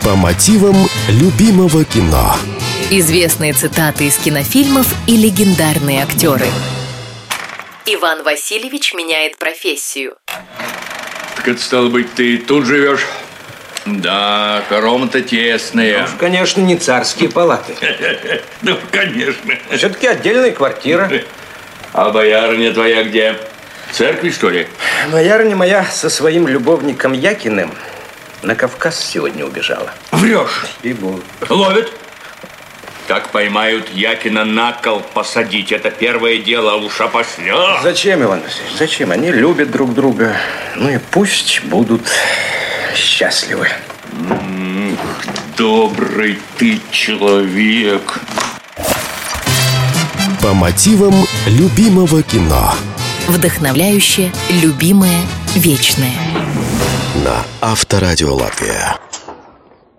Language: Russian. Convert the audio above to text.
По мотивам любимого кино. Известные цитаты из кинофильмов и легендарные актеры. Иван Васильевич меняет профессию. Так это, стало быть, ты тут живешь? Да, хоромы-то тесные. Уж, конечно, не царские палаты. Ну, конечно. Все-таки отдельная квартира. А боярыня твоя где? В церкви, что ли? Боярыня моя со своим любовником Якиным на Кавказ сегодня убежала. Врешь? И-богу. Ловят? Как поймают Якина на кол посадить, это первое дело, уж опосля. Зачем, Иван Васильевич, зачем? Они любят друг друга. Ну и пусть будут счастливы. Добрый ты человек. По мотивам любимого кино. Вдохновляющее, любимое, вечное. На Авторадио Латвия.